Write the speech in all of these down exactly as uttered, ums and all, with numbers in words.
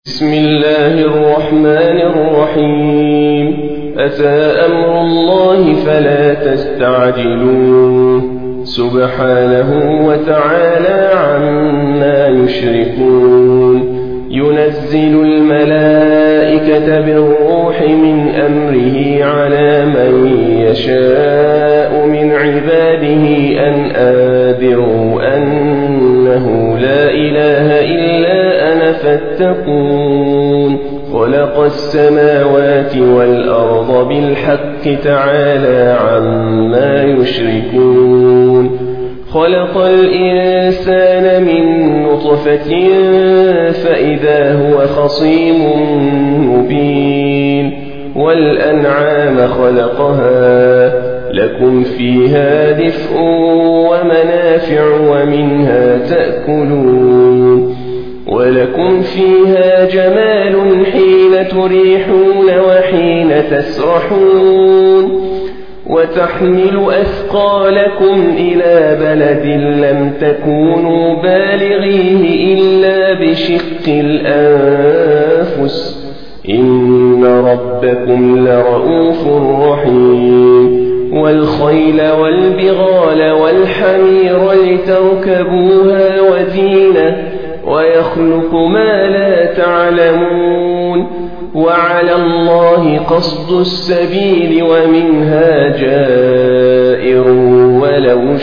بسم الله الرحمن الرحيم. أتى أمر الله فلا تستعجلوه سبحانه وتعالى عما يشركون. ينزل الملائكة بالروح من أمره على من يشاء من عباده أن أنذروا أنه لا إله إلا أنا فاتقون. خلق السماوات والأرض بالحق تعالى عما يشركون. خلق الإنسان من نطفة فإذا هو خصيم مبين. والأنعام خلقها لكم فيها دفء ومنافع ومنها تأكلون. ولكم فيها جمال حين تريحون وحين تسرحون. وتحمل أثقالكم إلى بلد لم تكونوا بالغيه إلا بشق الأنفس إن ربكم لرؤوف رحيم. والخيل والبغال والحمير لتركبوها وزينة ويخلق ما لا تعلمون. وعلى الله قصد السبيل ومنها جائر ولو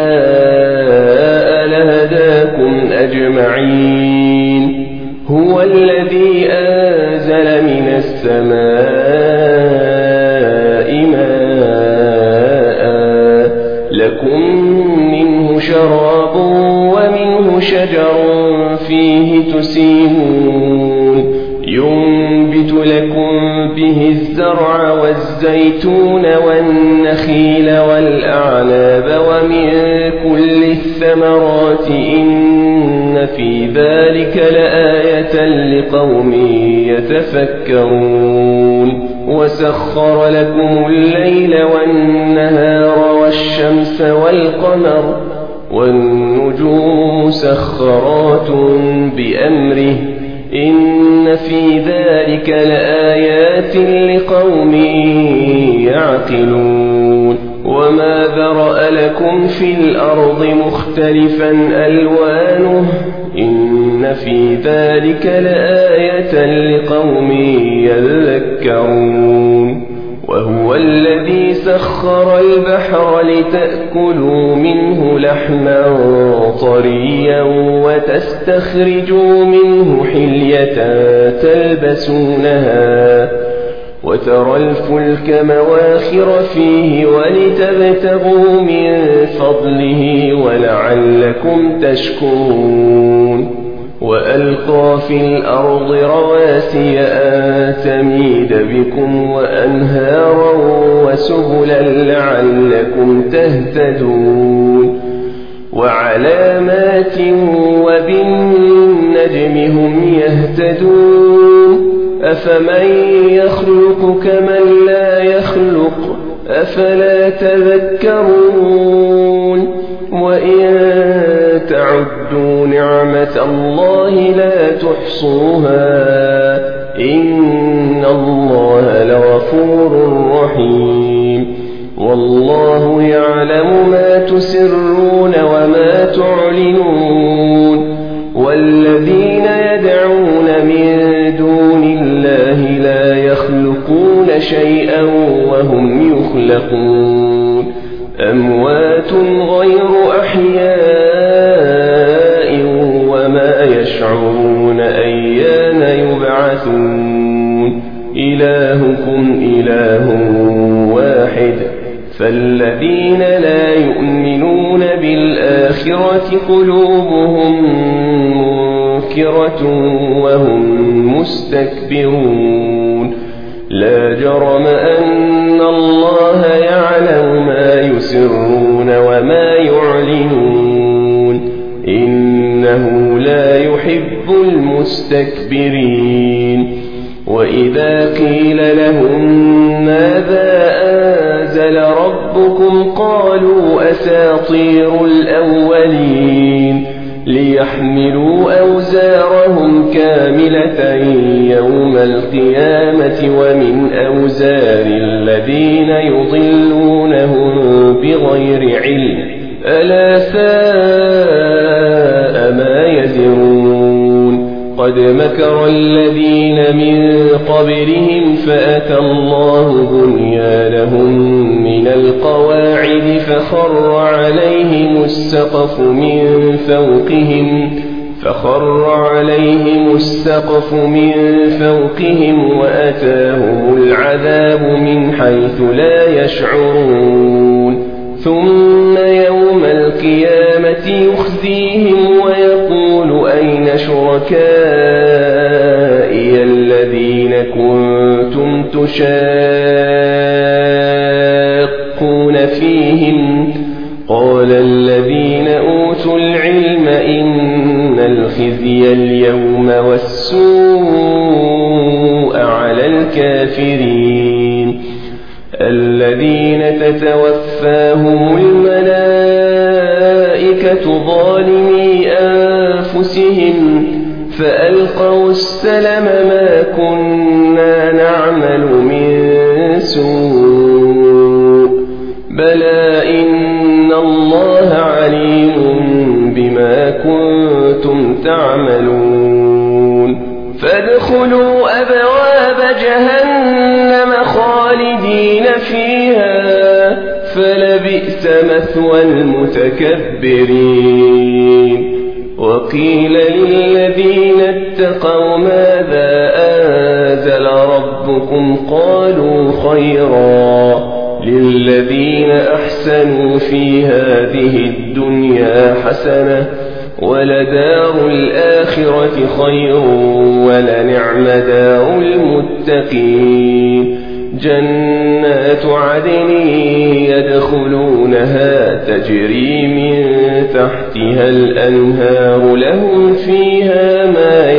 شاء لهداكم أجمعين. هو الذي أنزل من السماء ماء لكم منه شراب ومنه شجر فيه تسيمون. ينبت لكم به الزرع والزيتون والنخيل والأعناب ومن كل الثمرات إن في ذلك لآية لقوم يتفكرون. وسخر لكم الليل والنهار والشمس والقمر والنجوم مسخرات بأمره إن في ذلك لآيات لقوم يعقلون. وما ذرأ لكم في الأرض مختلفا ألوانه إن في ذلك لآية لقوم يذكرون. وهو الذي سخر البحر لتأكلوا منه لحما طريا وتستخرجوا منه حلية تلبسونها وترى الفلك مواخر فيه ولتبتغوا من فضله ولعلكم تشكرون. وألقى في الأرض رواسي أن تميد بكم وأنهارا وسبلا لعلكم تهتدون. وعلامات وبالنجم هم يهتدون. أفمن يخلق كمن لا يخلق أفلا تذكرون. وإن تعدوا نعمة الله لا تحصوها إن الله لغفور رحيم. والله يعلم ما تسرون وما تعلنون. والذين يدعون من دون الله لا يخلقون شيئا وهم يخلقون. أموات غير أحياء وما يشعرون أيان يبعثون. إلهكم إله واحد فالذين لا يؤمنون بالآخرة قلوبهم منكرة وهم مستكبرون. لا جرم أن الله يعلم ما يسرون وما يعلنون إنه لا يحب المستكبرين. وإذا قيل لهم ماذا أنزل ربكم قالوا أساطير الأولين ليحملوا أوزارهم كاملة يوم القيامة ومن أوزار الذين يضلونهم بغير علم ألا ساء ما يزرون قد مكر الذين من قبلهم فأتى الله بنيانهم من القواعد فخر عليهم السقف من فوقهم فخر عليهم السقف من فوقهم وأتاهم العذاب من حيث لا يشعرون ثم يوم القيامة يخزيهم ويقول أين شركائي الذين كنتم تشاقون فيهم قال الذين أوتوا العلم إن الخزي اليوم والسوء على الكافرين الذين تتوفاهم الملائكة ظالمي أنفسهم فألقوا السلم ما كنا نعمل من سوء بلى إن الله عليم بما كنتم تعملون فادخلوا أبواب جهنم خالدين فيها فلبئس مثوى المتكبرين وقيل للذين اتقوا ماذا أنزل ربكم قالوا خيرا للذين أحسنوا في هذه الدنيا حسنة ولدار الآخرة خير ولنعم دار المتقين جنات عدن يدخلونها تجري من تحتها الأنهار لهم فيها ما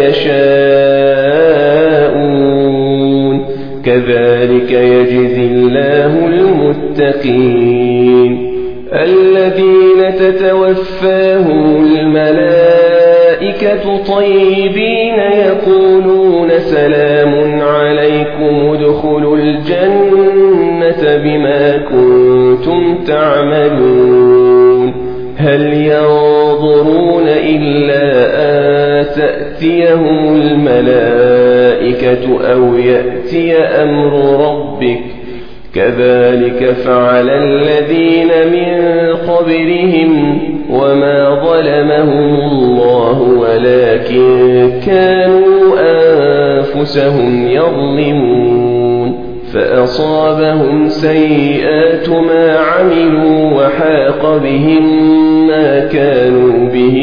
يشاءون كذلك يجزي الله المتقين الذين تتوفاهم الملائكة طيبين يقولون سلام عليكم ادخلوا الجنة بما كنتم تعملون هل ينظرون إلا أن تأتيهم الملائكة أو يأتي أمر ربك كذلك فعل الذين من قبلهم وما ظلمهم الله ولكن كانوا أنفسهم يظلمون فأصابهم سيئات ما عملوا وحاق بهم ما كانوا به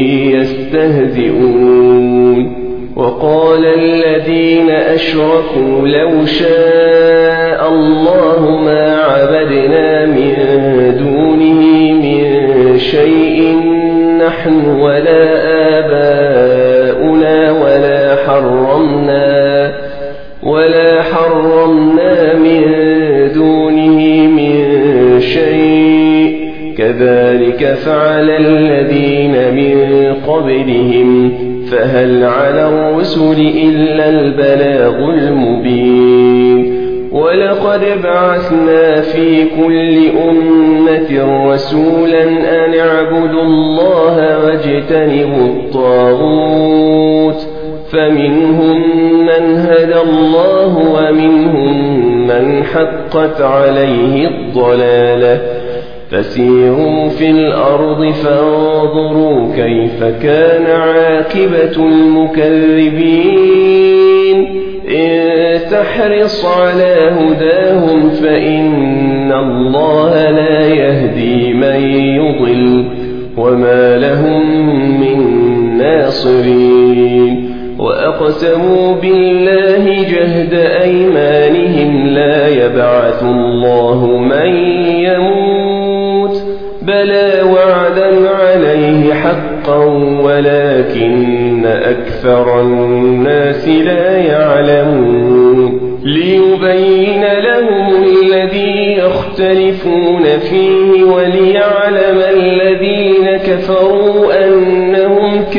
يستهزئون وقال الذين أشركوا لو شاء الله ما عبدنا من دونه من شيء نحن ولا آباؤنا ولا حرمنا ولا حرمنا من دونه من شيء كذلك فعل الذين من قبلهم فهل على الرسل إلا البلاغ المبين ولقد بعثنا في كل أمة رسولا أن اعبدوا الله واجتنبوا الطاغوت فمنهم من هدى الله ومنهم من حقت عليه الضلالة فسيروا في الأرض فانظروا كيف كان عاقبة المكذبين إن تحرص على هداهم فإن الله لا يهدي من يضل وما لهم من ناصرين وأقسموا بالله جهد أيمانهم لا يبعث الله من يموت بلى وعدا عليه حقا ولكن أكثر الناس لا يعلمون ليبين لهم الذي يختلفون فيه وليعلم الذين كفروا أنهم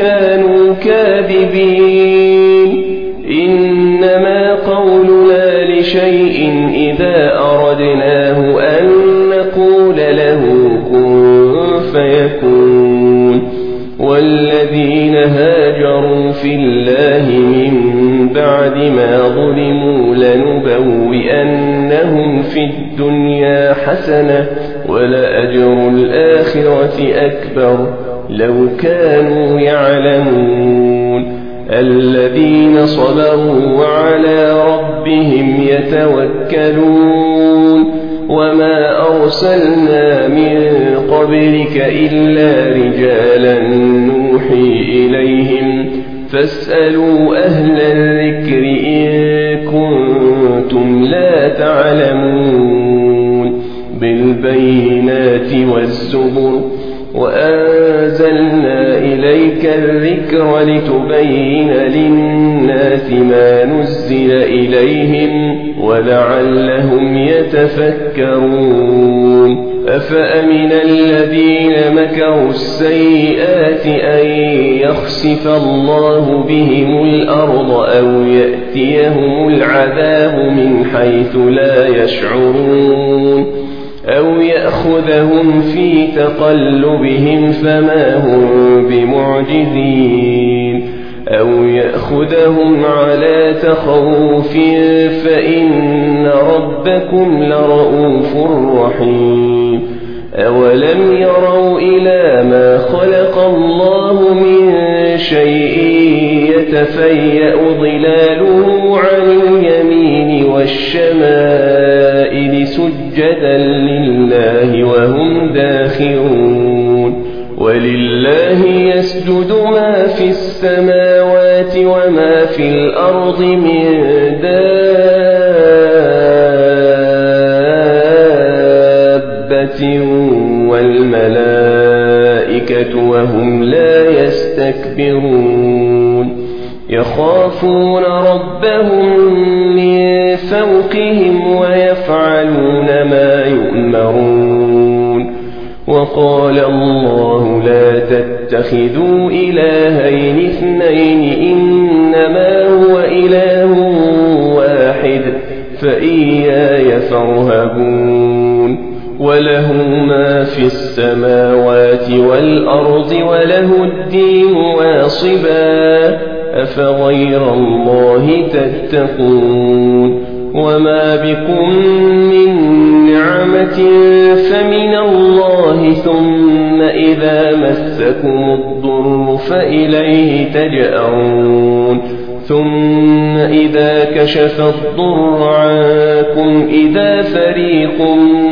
إنما قولنا لشيء إذا أردناه أن نقول له كن فيكون والذين هاجروا في الله من بعد ما ظلموا لنبوئنهم في الدنيا حسنة ولأجر الآخرة أكبر لو كانوا يعلمون الذين صبروا وعلى ربهم يتوكلون وما أرسلنا من قبلك إلا رجالا نوحي إليهم فاسألوا أهل الذكر إن كنتم لا تعلمون بالبينات والزبر وأنزلنا إليك الذكر لتبين للناس ما نزل إليهم ولعلهم يتفكرون أفأمن الذين مكروا السيئات أن يخسف الله بهم الأرض أو يأتيهم العذاب من حيث لا يشعرون أو يأخذهم في تقلبهم فما هم بمعجزين أو يأخذهم على تخوف فإن ربكم لرؤوف رحيم أولم يروا إلى ما خلق الله من شيء يتفيأ ظلاله عن اليمين والشمائل سجدا لله وهم داخرون ولله يسجد ما في السماوات وما في الأرض من دابة والملائكة وهم لا يستكبرون يخافون ربهم من فوقهم ويفعلون ما يؤمرون وقال الله لا تتخذوا إلهين اثنين إنما هو إله واحد فإياي فارهبون وله ما في السماوات والأرض وله الدين واصبا أفغير الله تتقون وما بكم من نعمة فمن الله ثم إذا مسكم الضر فإليه تجأرون ثم إذا كشف الضر عنكم إذا فريق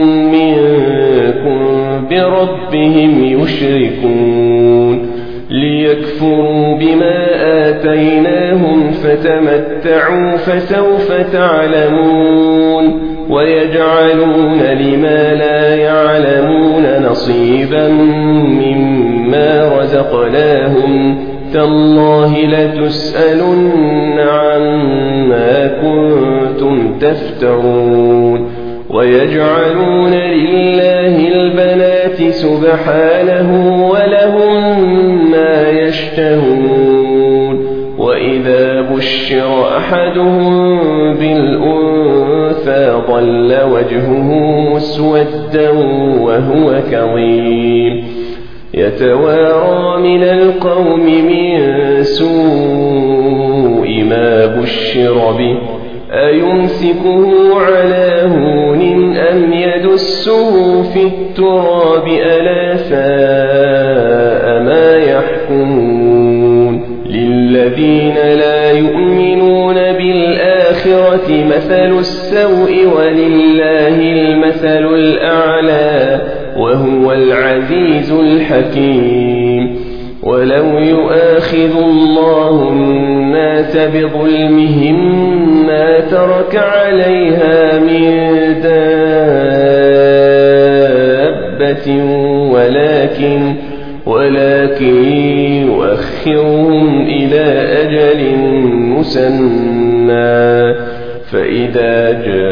منكم بربهم يشركون ليكفروا بما آتيناهم فتمتعوا فسوف تعلمون ويجعلون لما لا يعلمون نصيبا مما رزقناهم تالله لتسألن عما كنتم تفترون ويجعلون لله البنات سبحانه ولهم ما يشتهون وإذا بشر أحدهم بالأنثى ظل وجهه مسودا وهو كظيم يتوارى من القوم من سوء ما بشر به أيمسكه على هون أم يدسه في التراب ألا ساء ما يحكمون للذين لا يؤمنون بالآخرة مثل السوء ولله المثل الأعلى وهو العزيز الحكيم ولو يؤاخذ الله الناس بظلمهم ما ترك عليها من دابة ولكن ولكن يؤخرهم إلى أجل مسمى فإذا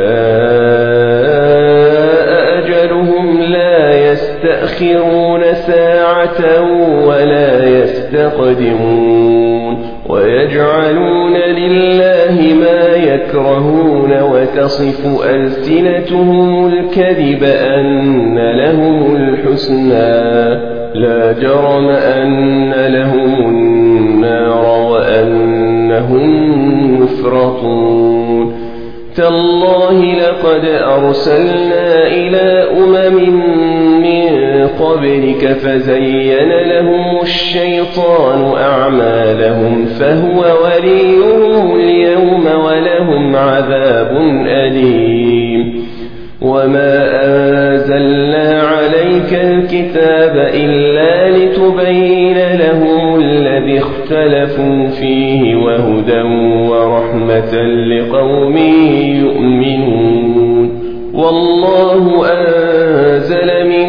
جاء أجلهم لا يستأخرون ساعة ولا يستقدمون ويجعلون لله ما يكرهون وتصف ألسنتهم الكذب أن لهم الحسنى لا جرم أن لهم النار وأنهم مفرطون تالله لقد أرسلنا إلى أمم من قبلك فزين لهم الشيطان أعمالهم فهو وليهم اليوم ولهم عذاب أليم وما أنزلنا عليك الكتاب إلا لتبين لهم الذي اختلفوا فيه وهدى ورحمة لقوم يؤمنون والله أنزل من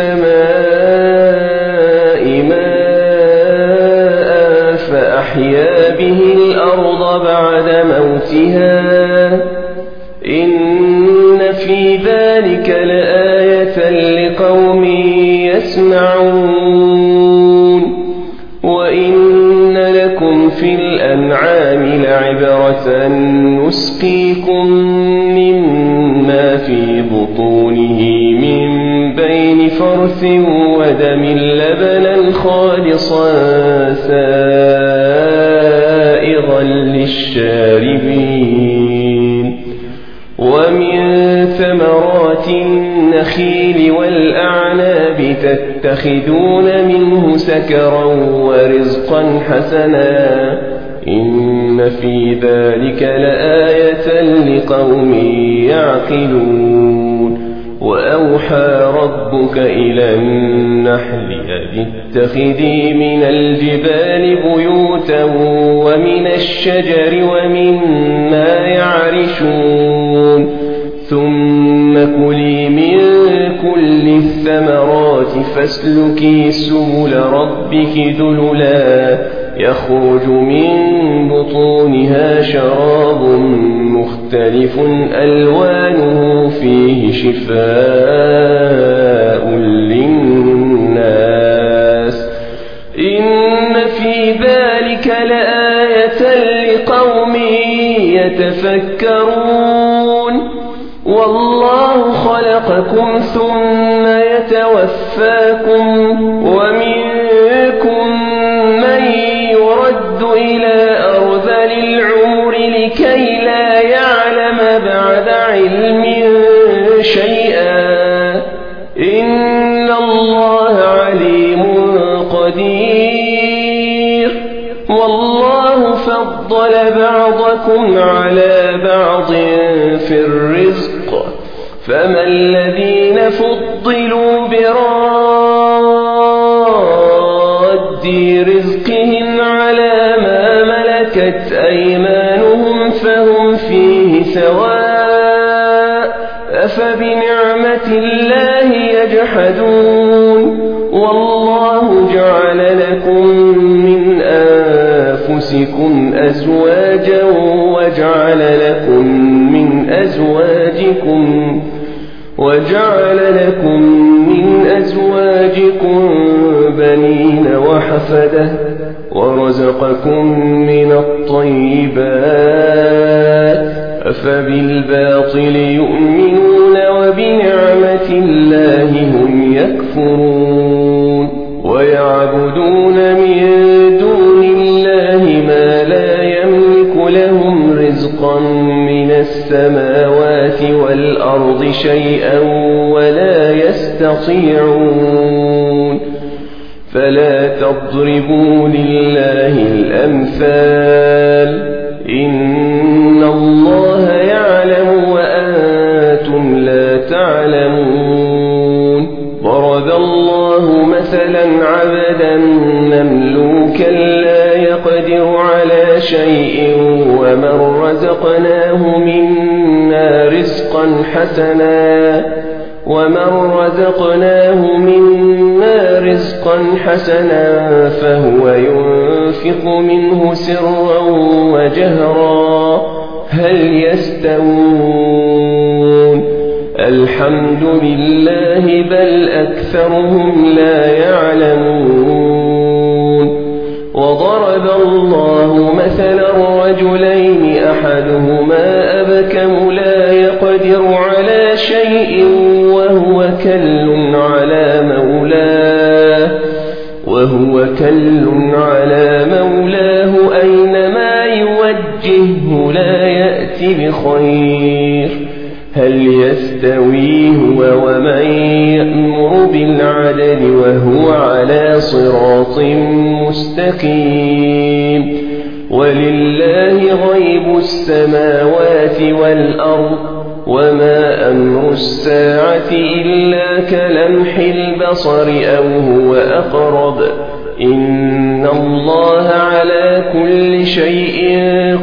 السماء ماء فأحيا به الأرض بعد موتها إن في ذلك لآية لقوم يسمعون وإن لكم في الأنعام لعبرة نسقيكم مما في بطونه من بين فرث ودم لبنا خالصا سائغا للشاربين ومن ثمرات النخيل والأعناب تتخذون منه سكرا ورزقا حسنا إن في ذلك لآية لقوم يعقلون وأوحى ربك إلى النحل أن اتخذي من الجبال بيوتا ومن الشجر ومما يعرشون ثم كلي من كل الثمرات فاسلكي سبل ربك ذللا يخرج من بطونها شراب مختلف ألوانه فيه شفاء للناس إن في ذلك لآية لقوم يتفكرون والله خلقكم ثم يتوفاكم ومنكم من يرد إلى أرذل العمر لكي لا يعلم بعد علم شيئا إن الله عليم قدير والله فضل بعضكم على بعض في الرزق فما الذين فضلوا براد رزقهم على ما ملكت أيمانهم فهم فيه سواء أفبنعمة الله يجحدون والله جعل لكم من أنفسكم أزواجا وجعل لكم من أزواجكم وجعل لكم من أزواجكم بنين وحفدة ورزقكم من الطيبات أفبالباطل يؤمنون وبنعمة الله هم يكفرون ويعبدون من دون الله ما لا يملك لهم رزقا من السماوات والأرض شيئا ولا يستطيعون فلا تضربوا لله الأمثال إن الله يعلم وأنتم لا تعلمون ضرب الله مثلا عبدا مملوكا لا يقدر على شيء ومن رزقناه منا رزقا حسنا ومن رزقناه منا رزقا حسنا فهو ينفق منه سرا وجهرا هل يستوون الحمد لله بل أكثرهم لا يعلمون وضرب الله مثلا رجلين أحدهما وكل على مولاه أينما يوجهه لا يأتي بخير هل يستوي هو ومن يأمر بالعدل وهو على صراط مستقيم ولله غيب السماوات والأرض وما أمر الساعة إلا كلمح البصر أو هو أقرب إن الله على كل شيء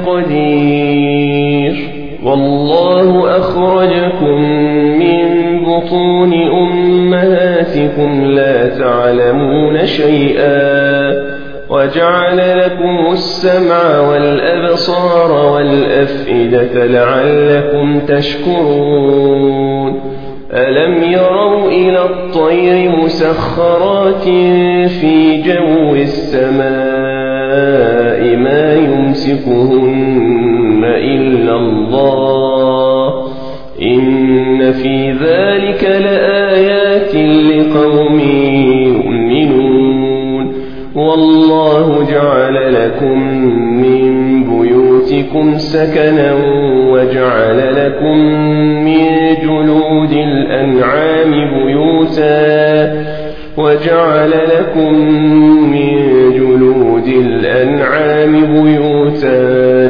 قدير والله أخرجكم من بطون أمهاتكم لا تعلمون شيئا وجعل لكم السمع والأبصار والأفئدة لعلكم تشكرون ألم يروا إلى الطير مسخرات في جو السماء ما يمسكهن إلا الله إن في ذلك لآيات لقوم يؤمنون والله جعل لكم من بيوتكم سكنا وجعل لكم من جلود الأنعام بيوتا وجعل لكم من جلود الأنعام بيوتا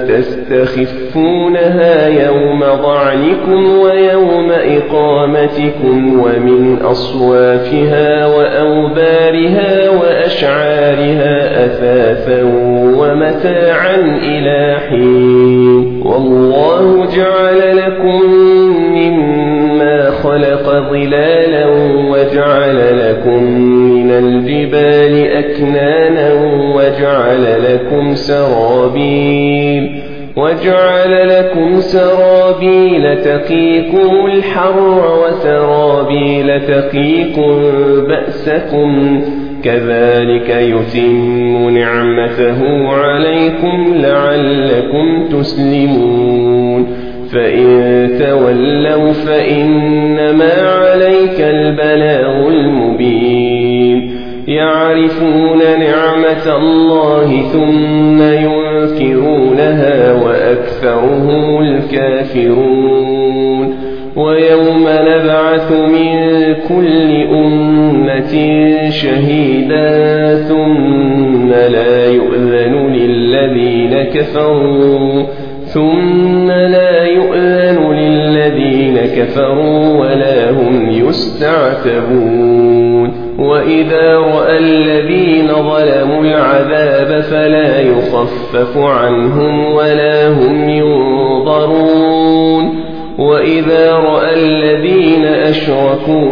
تستخفونها يوم ضعنكم ويوم إقامتكم ومن أصوافها وأوبارها وأشعارها أثاثا ومتاعا إلى حين والله جعل لكم مما خلق ظلالا وجعل لكم من الجبال أكنانا وجعل لكم سرابيل وجعل لكم سرابيل تقيكم الحر وسرابيل تقيكم بأسكم كذلك يتم نعمته عليكم لعلكم تسلمون فإن تولوا فإنما عليك البلاغ المبين يعرفون نعمة الله ثم ينكرونها وأكثرهم الكافرون ويوم نبعث من كل أمة شهيدا ثم لا يؤذن للذين كفروا ثم لا يؤذن للذين كفروا ولا هم يستعتبون وإذا رأى الذين ظلموا العذاب فلا يخفف عنهم ولا هم ينظرون وإذا رأى الذين أشركوا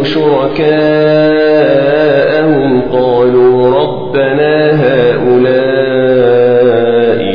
شركاءهم قالوا ربنا هؤلاء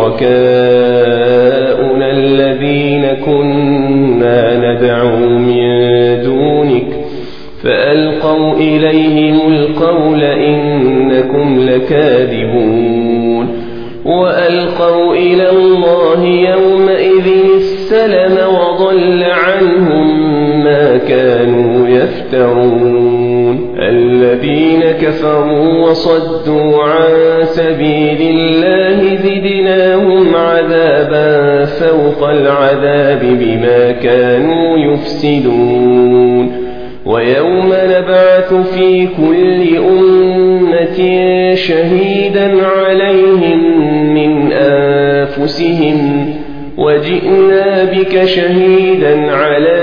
شركاؤنا الذين كنا ندعو من دونك فألقوا إليهم القول إنكم لكاذبون وألقوا إلى الله يومئذ السلم وضل عنهم ما كانوا يفترون الذين كفروا وصدوا عن سبيل الله زدناهم عذابا فوق العذاب بما كانوا يفسدون ويوم نبعث في كل أمة شهيدا عليهم من أنفسهم وجئنا بك شهيدا على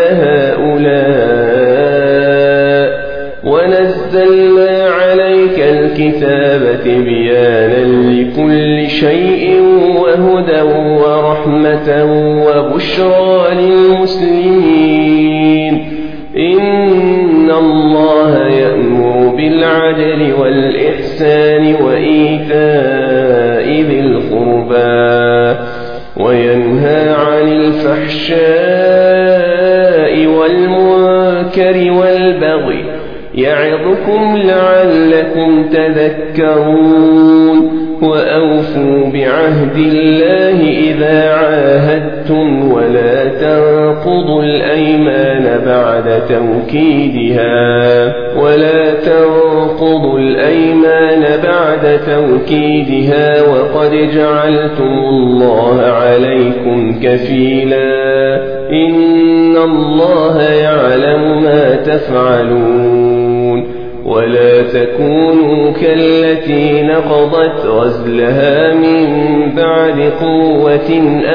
هؤلاء ونزلنا عليك الكتاب تبيانا لكل شيء وهدى ورحمة وبشرى للمسلمين إن الله يأمر بالعدل والإحسان وإيتاء ذي القربى وينهى عن الفحشاء والمنكر والبغي يعظكم لعلكم تذكرون وأوفوا بعهد الله إذا عاهدتم صددتم ولا تنقضوا الأيمان بعد توكيدها ولا تنقضوا الأيمان بعد توكيدها وقد جعلتم الله عليكم كفيلا إن الله يعلم ما تفعلون ولا تكونوا كالتي نقضت غزلها من بعد قوة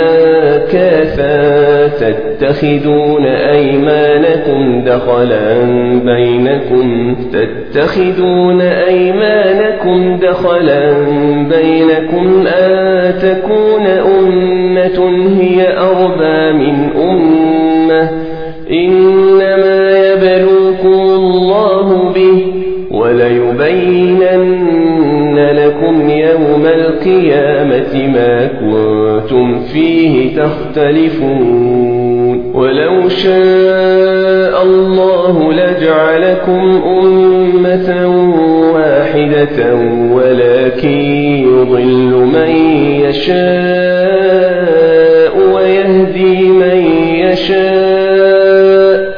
أنكاثا تتخذون أيمانكم دخلا بينكم تتخذون أيمانكم دخلا بينكم أن تكون أمة هي أربى من أمة إنما يبلوكم الله به وليبينن لكم يوم القيامة ما كنتم فيه تختلفون ولو شاء الله لجعلكم أمة واحدة ولكن يضل من يشاء ويهدي من يشاء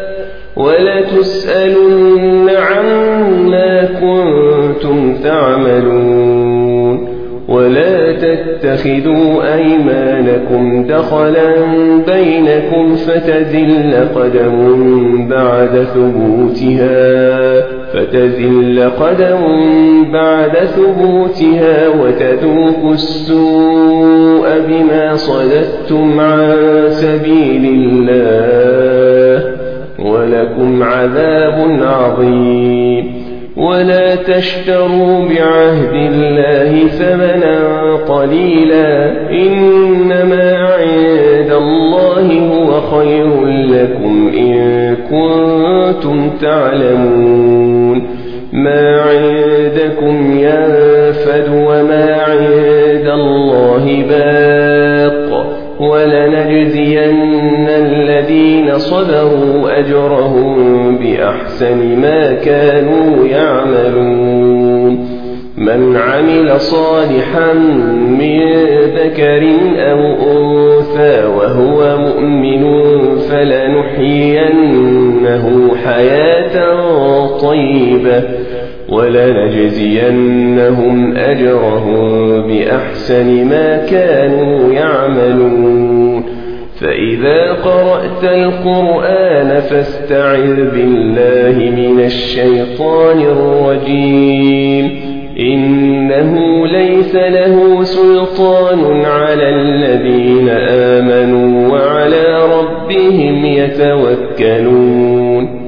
ولتسألن عما كنتم تعملون ولا تتخذوا أيمانكم دخلا بينكم فتزل قدم بعد ثبوتها فتزل قدم بعد ثبوتها وتذوقوا السوء بما صددتم عن سبيل الله ولكم عذاب عظيم ولا تشتروا بعهد الله ثمنا قليلا إنما عند الله هو خير لكم إن كنتم تعلمون ما عندكم ينفد وما عند الله باق ولنجزين الذين صبروا أجرهم بأحسن ما كانوا يعملون من عمل صالحا من ذكر أو أنثى وهو مؤمن فلنحيينه حياة طيبة ولنجزينهم أجرهم بأحسن ما كانوا يعملون فإذا قرأت القرآن فاستعذ بالله من الشيطان الرجيم إنه ليس له سلطان على الذين آمنوا وعلى ربهم يتوكلون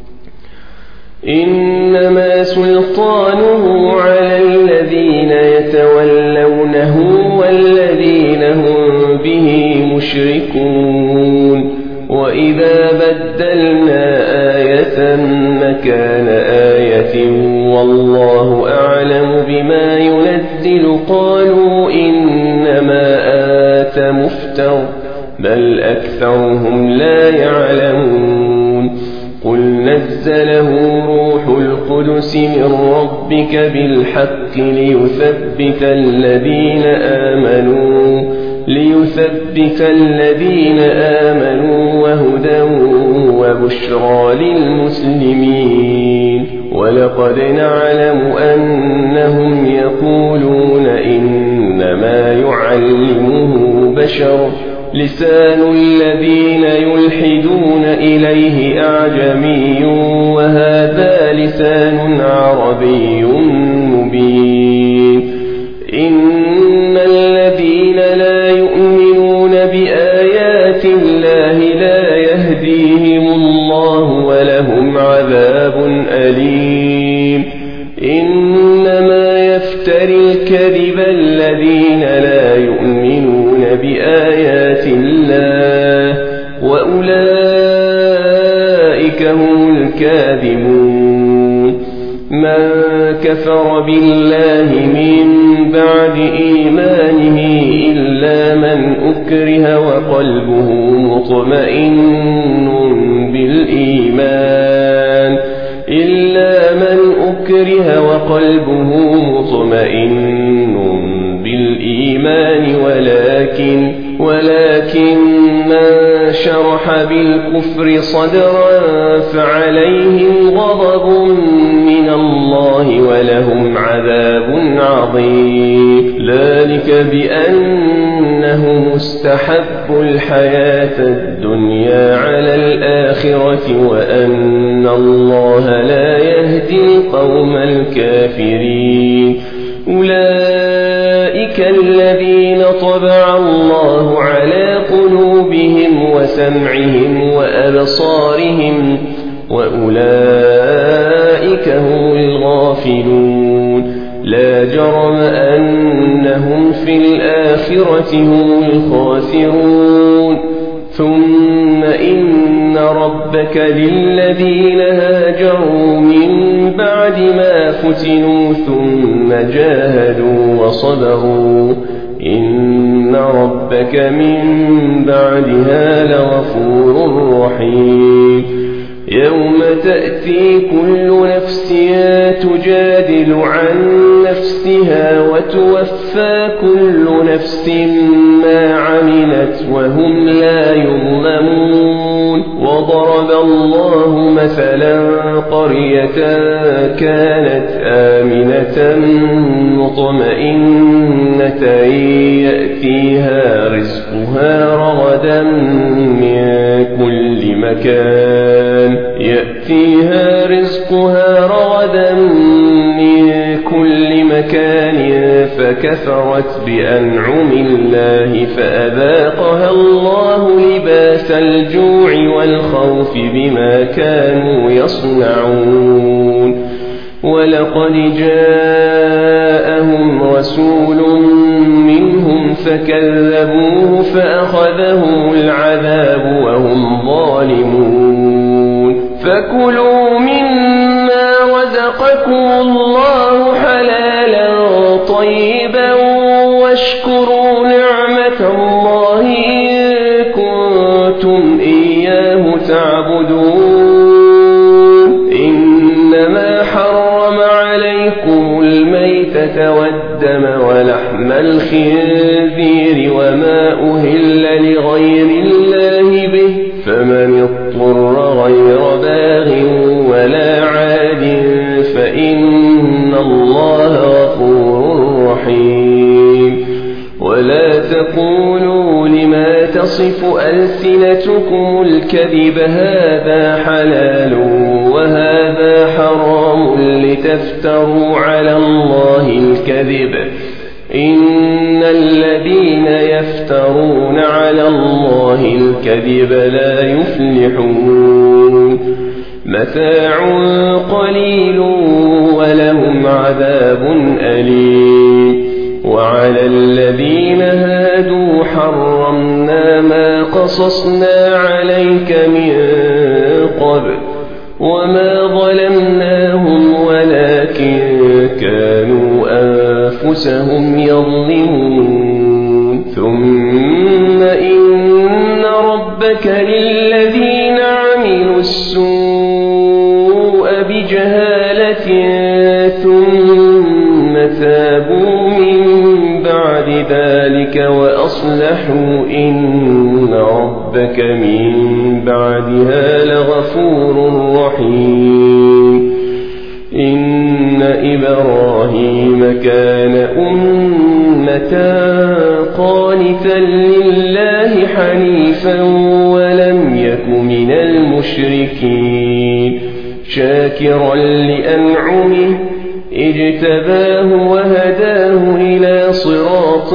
إنما سلطانه على الذين يتولونه والذين هم به مشركون وإذا بدلنا آية مكان آية والله أعلم بما ينزل قالوا إنما أنت مفتر بل أكثرهم لا يعلمون قل نزله روح القدس من ربك بالحق ليثبت الذين آمنوا ليثبت الذين آمنوا وهدى وبشرى للمسلمين ولقد نعلم أنهم يقولون إنما يعلمه بشر لسان الذين يلحدون إليه أعجمي وهذا لسان عربي مبين إن الذين لا يؤمنون بآيات الله لا يهديهم الله ولهم عذاب أليم إنما يفتري الكذب الذين لا يؤمنون بآيات الله وأولئك هم الكاذبون من كفر بالله من بعد إيمانه إلا من أكره وقلبه مطمئن بالإيمان إلا من أكره وقلبه مطمئن بالإيمان ولكن ولكن من شرح بالكفر صدرا فعليهم غضب من الله ولهم عذاب عظيم. ذلك بأنهم استحبوا الحياة الدنيا على الآخرة وأن الله لا يهدي القوم الكافرين. أولئك الذين طبع الله على قلوبهم وسمعهم وأبصارهم وأولئك هم الغافلون. لا جرم أنهم في الآخرة هم الخاسرون. ثم إن ربك للذين هاجروا من بعد ما فتنوا ثم جاهدوا وصبروا إن ربك من بعدها لغفور رحيم. يوم تأتي كل نفس تجادل عن نفسها وتوفى كل نفس ما عملت وهم لا يظلمون. وضرب الله مثلا قرية كانت آمنة مطمئنة يأتيها رزقها رغدا من كل مكان يأتيها رزقها رغدا من كل مكان فكفرت بأنعم الله فأذاقها الله لباس الجوع والخوف بما كانوا يصنعون. ولقد جاءهم رسول منهم فكذبوه فأخذهم العذاب وهم ظالمون. فكلوا مما رزقكم الله حلالا طيبا واشكروا نعمة الله إن كنتم إياه تعبدون. إنما حرم عليكم الميتة والدم ولحم الخنزير وما أهل لغير الله به فمن اضطر غير باغ ولا عاد فإن الله غفور رحيم. ولا تقولوا لما تصف ألسنتكم الكذب هذا حلال وهذا حرام لتفتروا على الله الكذب إن الذين يفترون على الله الكذب لا يفلحون. متاع قليل ولهم عذاب أليم. وعلى الذين هادوا حرمنا ما قصصنا عليك من قبل وما ظلمناهم ولكن كانوا أنفسهم يظلمون. ثم إن ربك للذين عملوا السوء بجهالة ثم تابوا من بعد ذلك وأصلحوا إن ربك من بعدها لغفور رحيم. إن إبراهيم كان أمة قانتا لله حنيفا ولم يك من المشركين شاكرا لأنعمه اجتباه وهداه إلى صراط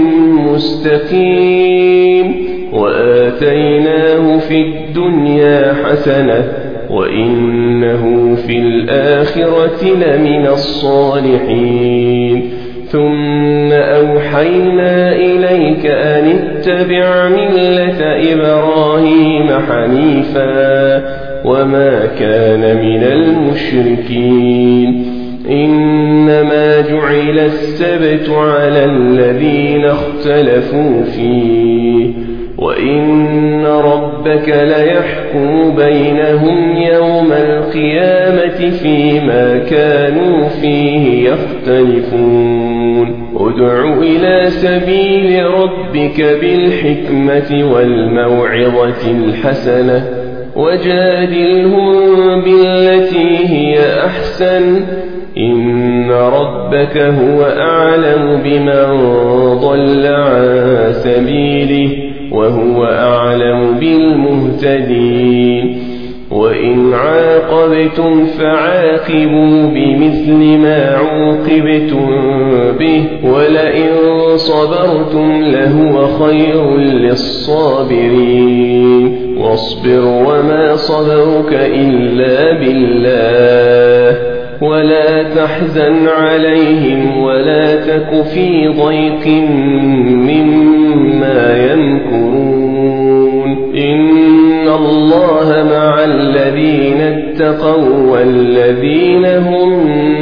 مستقيم. وآتيناه في الدنيا حسنة وإنه في الآخرة لمن الصالحين. ثم أوحينا إليك أن اتبع ملة إبراهيم حنيفا وما كان من المشركين. إنما جعل السبت على الذين اختلفوا فيه وإن ربك ليحكم بينهم يوم القيامة فيما كانوا فيه يختلفون. ادع إلى سبيل ربك بالحكمة والموعظة الحسنة وجادلهم بالتي هي أحسن إن ربك هو أعلم بمن ضل عن سبيله وهو أعلم بالمهتدين وإن عاقبتم فعاقبوا بمثل ما عوقبتم به ولئن صبرتم لهو خير للصابرين واصبر وما صبرك إلا بالله ولا تحزن عليهم ولا تك في ضيق مما يمكرون إن الله مع الذين اتقوا والذين هم